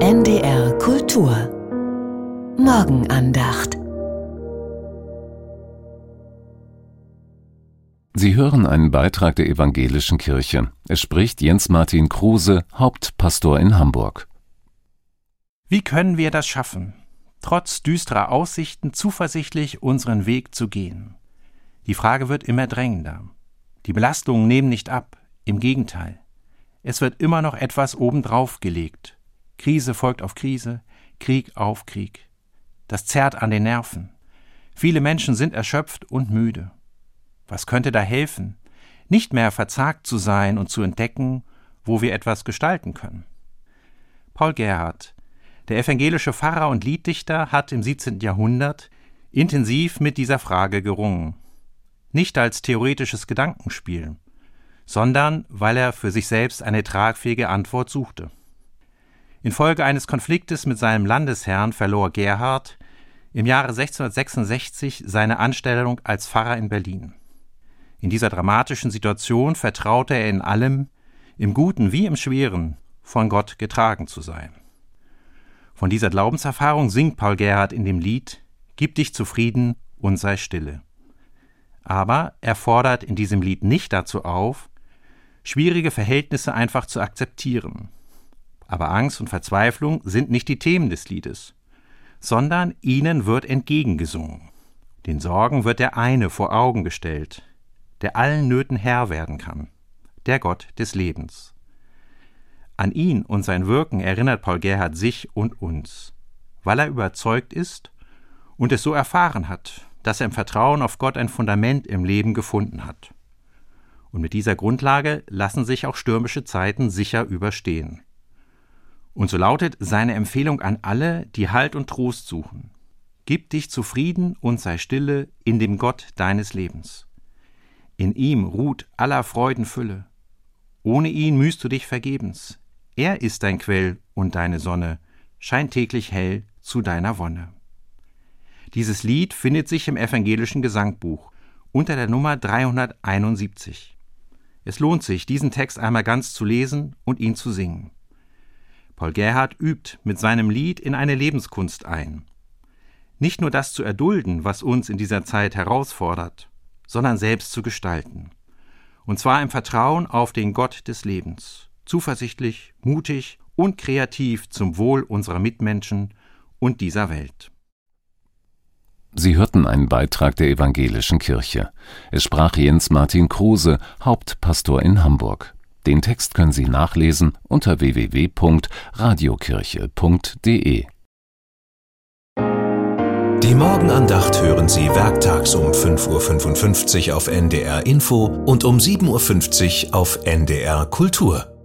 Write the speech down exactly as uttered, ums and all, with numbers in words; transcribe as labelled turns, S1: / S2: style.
S1: N D R Kultur Morgenandacht.
S2: Sie hören einen Beitrag der Evangelischen Kirche. Es spricht Jens Martin Kruse, Hauptpastor in Hamburg.
S3: Wie können wir das schaffen, trotz düsterer Aussichten zuversichtlich unseren Weg zu gehen? Die Frage wird immer drängender. Die Belastungen nehmen nicht ab, im Gegenteil. Es wird immer noch etwas obendrauf gelegt. Krise folgt auf Krise, Krieg auf Krieg. Das zerrt an den Nerven. Viele Menschen sind erschöpft und müde. Was könnte da helfen? Nicht mehr verzagt zu sein und zu entdecken, wo wir etwas gestalten können. Paul Gerhardt, der evangelische Pfarrer und Lieddichter, hat im siebzehnten Jahrhundert intensiv mit dieser Frage gerungen. Nicht als theoretisches Gedankenspiel, sondern weil er für sich selbst eine tragfähige Antwort suchte. Infolge eines Konfliktes mit seinem Landesherrn verlor Gerhardt im Jahre sechzehnhundertsechsundsechzig seine Anstellung als Pfarrer in Berlin. In dieser dramatischen Situation vertraute er in allem, im Guten wie im Schweren, von Gott getragen zu sein. Von dieser Glaubenserfahrung singt Paul Gerhardt in dem Lied »Gib dich zufrieden und sei stille«. Aber er fordert in diesem Lied nicht dazu auf, schwierige Verhältnisse einfach zu akzeptieren. Aber Angst und Verzweiflung sind nicht die Themen des Liedes, sondern ihnen wird entgegengesungen. Den Sorgen wird der eine vor Augen gestellt, der allen Nöten Herr werden kann, der Gott des Lebens. An ihn und sein Wirken erinnert Paul Gerhardt sich und uns, weil er überzeugt ist und es so erfahren hat, dass er im Vertrauen auf Gott ein Fundament im Leben gefunden hat. Und mit dieser Grundlage lassen sich auch stürmische Zeiten sicher überstehen. Und so lautet seine Empfehlung an alle, die Halt und Trost suchen. Gib dich zufrieden und sei stille in dem Gott deines Lebens. In ihm ruht aller Freuden Fülle. Ohne ihn mühst du dich vergebens. Er ist dein Quell und deine Sonne, scheint täglich hell zu deiner Wonne. Dieses Lied findet sich im evangelischen Gesangbuch unter der Nummer dreihunderteinundsiebzig. Es lohnt sich, diesen Text einmal ganz zu lesen und ihn zu singen. Paul Gerhardt übt mit seinem Lied in eine Lebenskunst ein. Nicht nur das zu erdulden, was uns in dieser Zeit herausfordert, sondern selbst zu gestalten. Und zwar im Vertrauen auf den Gott des Lebens, zuversichtlich, mutig und kreativ zum Wohl unserer Mitmenschen und dieser Welt.
S2: Sie hörten einen Beitrag der Evangelischen Kirche. Es sprach Jens Martin Kruse, Hauptpastor in Hamburg. Den Text können Sie nachlesen unter w w w punkt radiokirche punkt d e.
S4: Die Morgenandacht hören Sie werktags um fünf Uhr fünfundfünfzig auf N D R Info und um sieben Uhr fünfzig auf N D R Kultur.